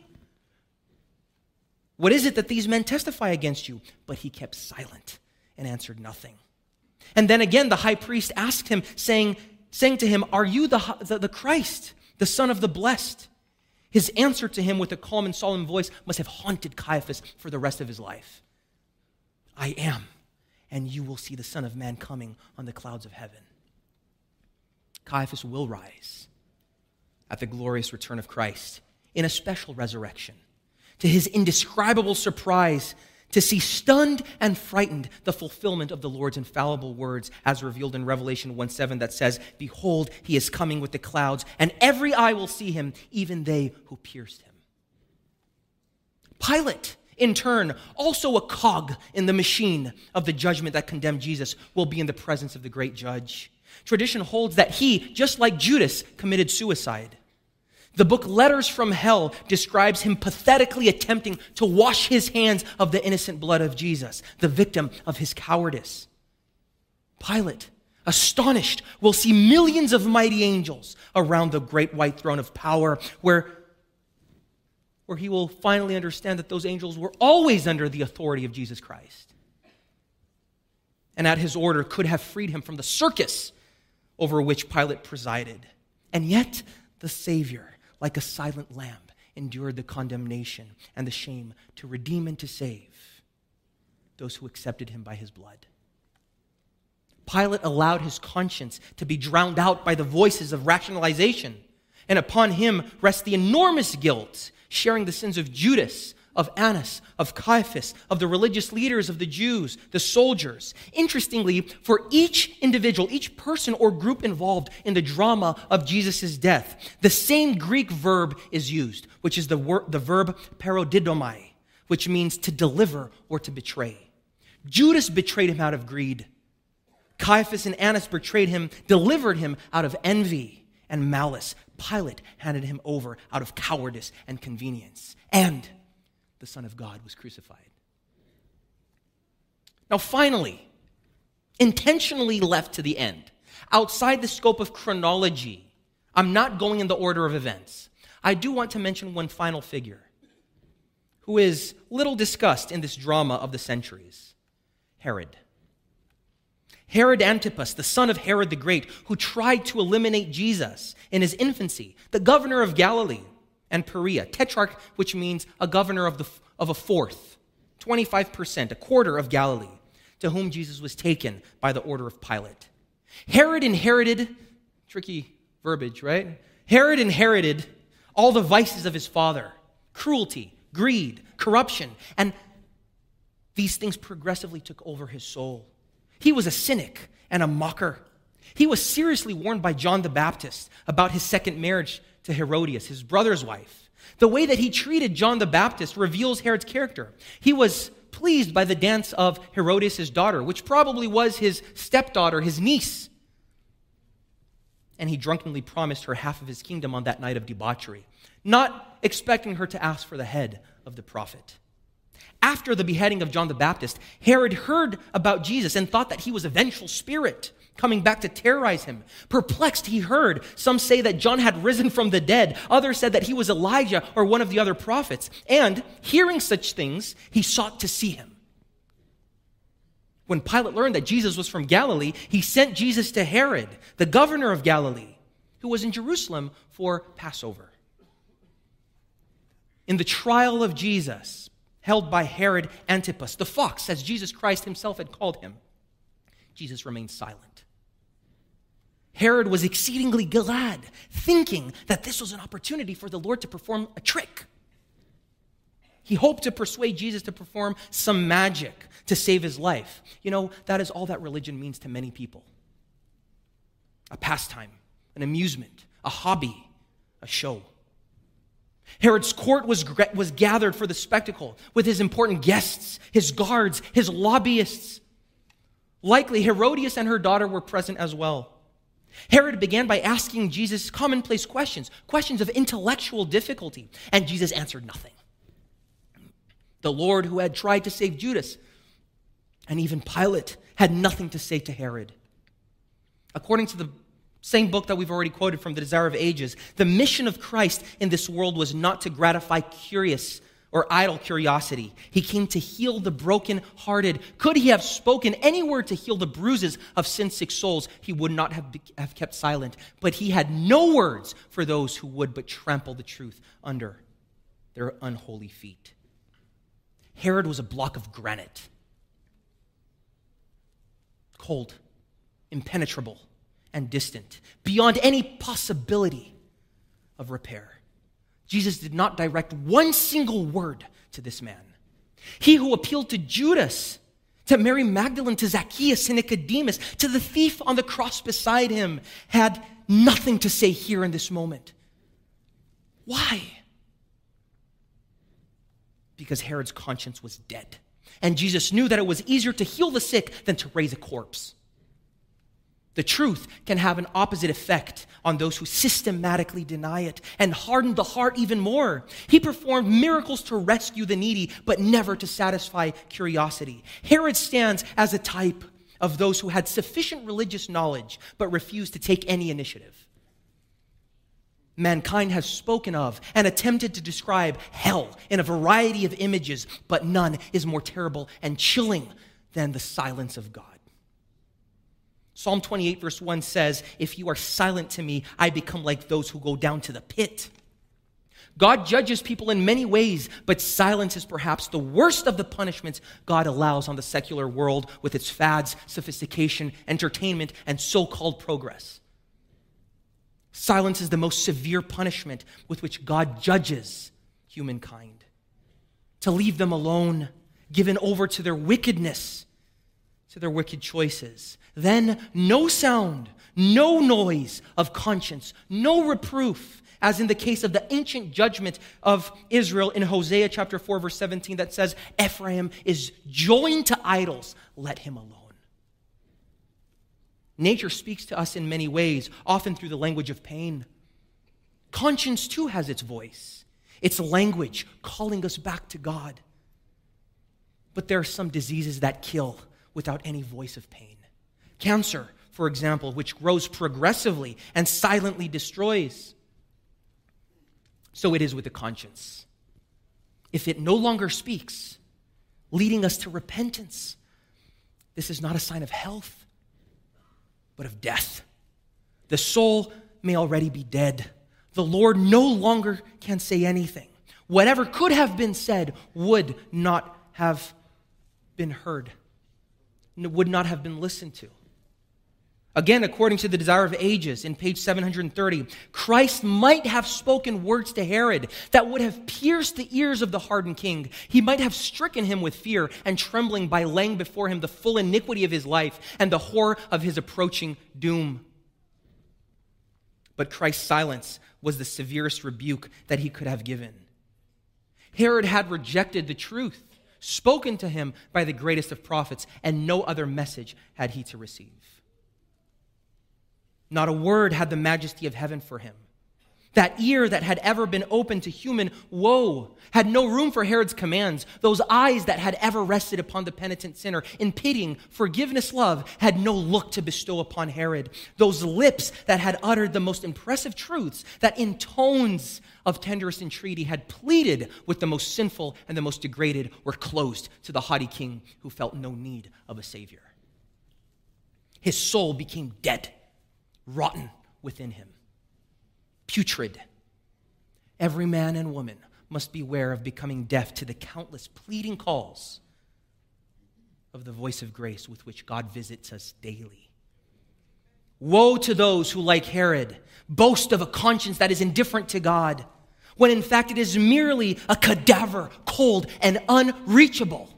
Speaker 5: What is it that these men testify against you?" But he kept silent and answered nothing. And then again, the high priest asked him, saying, saying to him, "Are you the, the, the Christ, the Son of the Blessed?" His answer to him with a calm and solemn voice must have haunted Caiaphas for the rest of his life. "I am. And you will see the Son of Man coming on the clouds of heaven." Caiaphas will rise at the glorious return of Christ in a special resurrection. To his indescribable surprise, to see stunned and frightened the fulfillment of the Lord's infallible words as revealed in Revelation one seven that says, "Behold, he is coming with the clouds, and every eye will see him, even they who pierced him." Pilate, in turn, also a cog in the machine of the judgment that condemned Jesus, will be in the presence of the great judge. Tradition holds that he, just like Judas, committed suicide. The book Letters from Hell describes him pathetically attempting to wash his hands of the innocent blood of Jesus, the victim of his cowardice. Pilate, astonished, will see millions of mighty angels around the great white throne of power, where where he will finally understand that those angels were always under the authority of Jesus Christ, and at his order could have freed him from the circus over which Pilate presided. And yet, the Savior, like a silent lamb, endured the condemnation and the shame to redeem and to save those who accepted him by his blood. Pilate allowed his conscience to be drowned out by the voices of rationalization, and upon him rests the enormous guilt, sharing the sins of Judas, of Annas, of Caiaphas, of the religious leaders of the Jews, the soldiers. Interestingly, for each individual, each person or group involved in the drama of Jesus' death, the same Greek verb is used, which is the, wor- the verb parodidomai, which means to deliver or to betray. Judas betrayed him out of greed. Caiaphas and Annas betrayed him, delivered him out of envy and malice. Pilate handed him over out of cowardice and convenience. And the Son of God was crucified. Now finally, intentionally left to the end, outside the scope of chronology, I'm not going in the order of events. I do want to mention one final figure who is little discussed in this drama of the centuries: Herod. Herod Antipas, the son of Herod the Great, who tried to eliminate Jesus in his infancy, the governor of Galilee and Perea, tetrarch, which means a governor of, the, of a fourth, twenty-five percent, a quarter of Galilee, to whom Jesus was taken by the order of Pilate. Herod inherited, tricky verbiage, right? Herod inherited all the vices of his father: cruelty, greed, corruption, and these things progressively took over his soul. He was a cynic and a mocker. He was seriously warned by John the Baptist about his second marriage to Herodias, his brother's wife. The way that he treated John the Baptist reveals Herod's character. He was pleased by the dance of Herodias' daughter, which probably was his stepdaughter, his niece. And he drunkenly promised her half of his kingdom on that night of debauchery, not expecting her to ask for the head of the prophet. After the beheading of John the Baptist, Herod heard about Jesus and thought that he was a vengeful spirit coming back to terrorize him. Perplexed, he heard some say that John had risen from the dead. Others said that he was Elijah or one of the other prophets. And hearing such things, he sought to see him. When Pilate learned that Jesus was from Galilee, he sent Jesus to Herod, the governor of Galilee, who was in Jerusalem for Passover. In the trial of Jesus, held by Herod Antipas, the fox, as Jesus Christ himself had called him, Jesus remained silent. Herod was exceedingly glad, thinking that this was an opportunity for the Lord to perform a trick. He hoped to persuade Jesus to perform some magic to save his life. You know, that is all that religion means to many people. A pastime, an amusement, a hobby, a show. Herod's court was, was gathered for the spectacle with his important guests, his guards, his lobbyists. Likely, Herodias and her daughter were present as well. Herod began by asking Jesus commonplace questions, questions of intellectual difficulty, and Jesus answered nothing. The Lord, who had tried to save Judas, and even Pilate, had nothing to say to Herod. According to the same book that we've already quoted from The Desire of Ages, the mission of Christ in this world was not to gratify curious or idle curiosity. He came to heal the broken-hearted. Could he have spoken any word to heal the bruises of sin-sick souls, he would not have, be, have kept silent. But he had no words for those who would but trample the truth under their unholy feet. Herod was a block of granite. Cold, impenetrable, and distant, beyond any possibility of repair. Jesus did not direct one single word to this man. He who appealed to Judas, to Mary Magdalene, to Zacchaeus, to Nicodemus, to the thief on the cross beside him, had nothing to say here in this moment. Why? Because Herod's conscience was dead. And Jesus knew that it was easier to heal the sick than to raise a corpse. The truth can have an opposite effect on those who systematically deny it and harden the heart even more. He performed miracles to rescue the needy, but never to satisfy curiosity. Herod stands as a type of those who had sufficient religious knowledge, but refused to take any initiative. Mankind has spoken of and attempted to describe hell in a variety of images, but none is more terrible and chilling than the silence of God. Psalm twenty-eight verse one says, "If you are silent to me, I become like those who go down to the pit." God judges people in many ways, but silence is perhaps the worst of the punishments God allows on the secular world with its fads, sophistication, entertainment, and so-called progress. Silence is the most severe punishment with which God judges humankind. To leave them alone, given over to their wickedness, to their wicked choices. Then no sound, no noise of conscience, no reproof, as in the case of the ancient judgment of Israel in Hosea chapter four, verse seventeen, that says, "Ephraim is joined to idols, let him alone." Nature speaks to us in many ways, often through the language of pain. Conscience too has its voice, its language calling us back to God. But there are some diseases that kill without any voice of pain. Cancer, for example, which grows progressively and silently destroys. So it is with the conscience. If it no longer speaks, leading us to repentance, this is not a sign of health, but of death. The soul may already be dead. The Lord no longer can say anything. Whatever could have been said would not have been heard, would not have been listened to. Again, according to the Desire of Ages, in page seven hundred thirty, Christ might have spoken words to Herod that would have pierced the ears of the hardened king. He might have stricken him with fear and trembling by laying before him the full iniquity of his life and the horror of his approaching doom. But Christ's silence was the severest rebuke that he could have given. Herod had rejected the truth spoken to him by the greatest of prophets, and no other message had he to receive. Not a word had the majesty of heaven for him. That ear that had ever been open to human woe had no room for Herod's commands. Those eyes that had ever rested upon the penitent sinner in pitying, forgiveness, love had no look to bestow upon Herod. Those lips that had uttered the most impressive truths, that in tones of tenderest entreaty had pleaded with the most sinful and the most degraded, were closed to the haughty king who felt no need of a savior. His soul became dead, rotten within him, putrid. Every man and woman must beware of becoming deaf to the countless pleading calls of the voice of grace with which God visits us daily. Woe to those who, like Herod, boast of a conscience that is indifferent to God, when in fact it is merely a cadaver, cold and unreachable.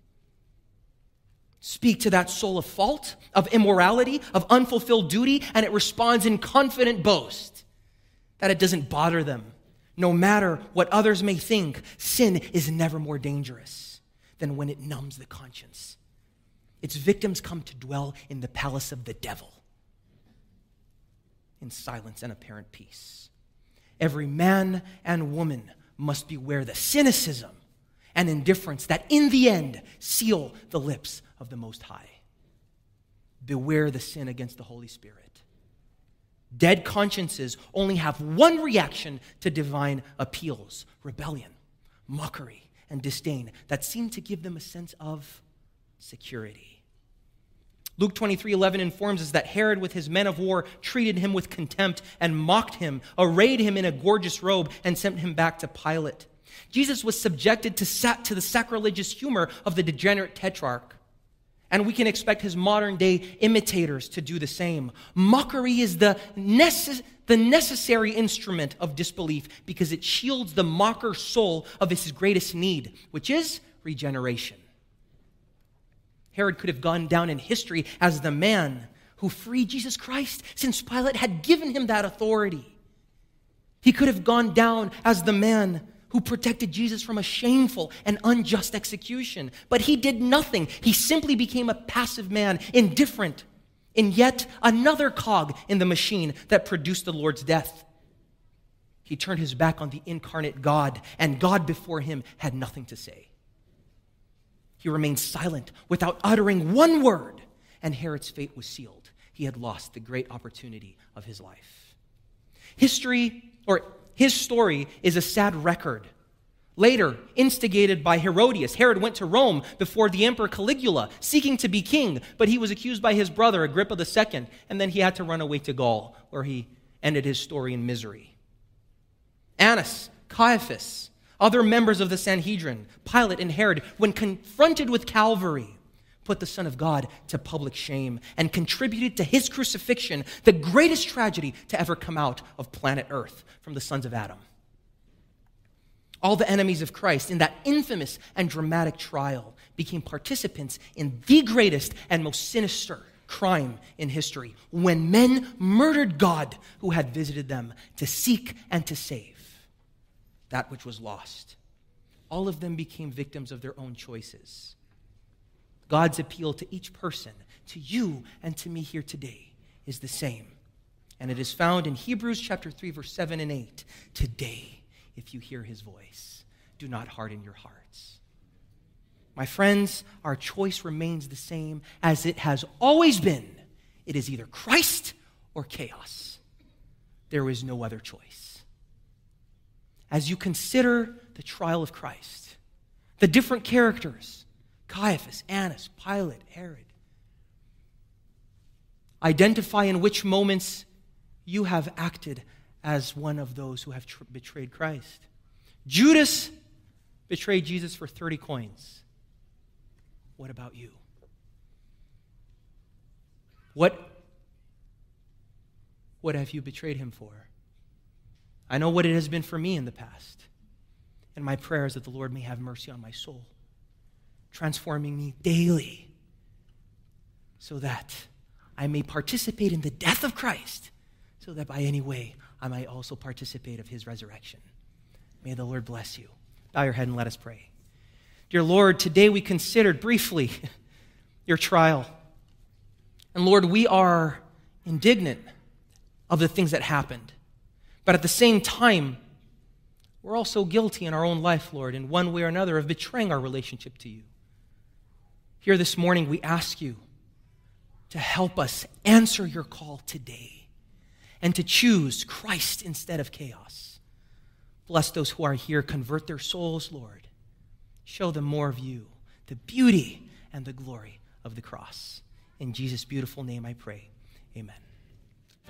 Speaker 5: Speak to that soul of fault, of immorality, of unfulfilled duty, and it responds in confident boast that it doesn't bother them. No matter what others may think, sin is never more dangerous than when it numbs the conscience. Its victims come to dwell in the palace of the devil in silence and apparent peace. Every man and woman must beware the cynicism and indifference that in the end seal the lips of the Most High. Beware the sin against the Holy Spirit. Dead consciences only have one reaction to divine appeals: rebellion, mockery, and disdain that seem to give them a sense of security. Luke twenty-three eleven informs us that Herod with his men of war treated him with contempt and mocked him, arrayed him in a gorgeous robe, and sent him back to Pilate. Jesus was subjected to, sa- to the sacrilegious humor of the degenerate tetrarch. And we can expect his modern-day imitators to do the same. Mockery is the, necess- the necessary instrument of disbelief because it shields the mocker's soul of his greatest need, which is regeneration. Herod could have gone down in history as the man who freed Jesus Christ, since Pilate had given him that authority. He could have gone down as the man who protected Jesus from a shameful and unjust execution. But he did nothing. He simply became a passive man, indifferent, in yet another cog in the machine that produced the Lord's death. He turned his back on the incarnate God, and God before him had nothing to say. He remained silent without uttering one word, and Herod's fate was sealed. He had lost the great opportunity of his life. History, or his story, is a sad record. Later, instigated by Herodias, Herod went to Rome before the Emperor Caligula, seeking to be king, but he was accused by his brother, Agrippa the Second, and then he had to run away to Gaul, where he ended his story in misery. Annas, Caiaphas, other members of the Sanhedrin, Pilate and Herod, when confronted with Calvary, put the Son of God to public shame and contributed to his crucifixion, the greatest tragedy to ever come out of planet Earth from the sons of Adam. All the enemies of Christ in that infamous and dramatic trial became participants in the greatest and most sinister crime in history, when men murdered God who had visited them to seek and to save that which was lost. All of them became victims of their own choices. God's appeal to each person, to you and to me here today, is the same. And it is found in Hebrews chapter three, verse seven and eight. Today, if you hear his voice, do not harden your hearts. My friends, our choice remains the same as it has always been. It is either Christ or chaos. There is no other choice. As you consider the trial of Christ, the different characters, Caiaphas, Annas, Pilate, Herod, identify in which moments you have acted as one of those who have tr- betrayed Christ. Judas betrayed Jesus for thirty coins. What about you? What, what have you betrayed him for? I know what it has been for me in the past. And my prayer is that the Lord may have mercy on my soul, transforming me daily so that I may participate in the death of Christ, so that by any way I might also participate of his resurrection. May the Lord bless you. Bow your head and let us pray. Dear Lord, today we considered briefly your trial. And Lord, we are indignant of the things that happened. But at the same time, we're also guilty in our own life, Lord, in one way or another of betraying our relationship to you. Here this morning, we ask you to help us answer your call today and to choose Christ instead of chaos. Bless those who are here. Convert their souls, Lord. Show them more of you, the beauty and the glory of the cross. In Jesus' beautiful name I pray. Amen.